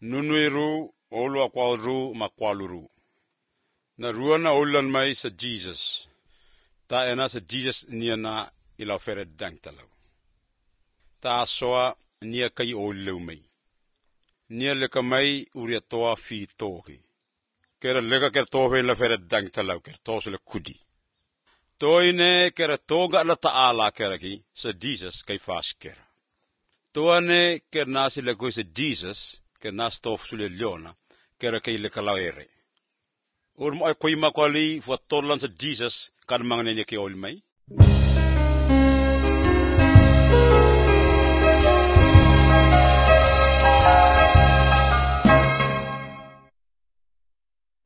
Nunuiru olu akwalru makwaluru. Na ruana ulan mai sa Jesus. Ta ena sa Jesus niana ila fere dang talaw. Ta soa nia kai olu mai. Nia leka mai uria toa fi tohi. Kera leka ker tohe la fere dang talaw ker tosle kudi. Toine kera toga la taala kera ki sa Jesus kai fas kera. Toane ker nasi leko sa Jesus ker nas tof sule leona kera kai leka lawere. Urmo ay koy makwali fuat tolan sa Jesus kan mangne ke olmay.